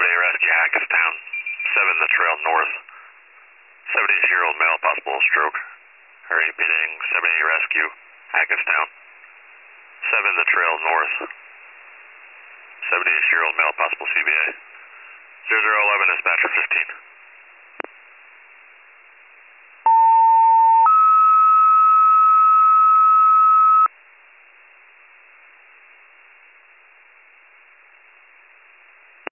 rescue, Hackettstown. 7 the trail north. 78-year-old male, possible stroke. Repeating, 78 rescue, Hackettstown. 7 the trail north. 78-year-old male, possible CVA. 0011, dispatcher 15.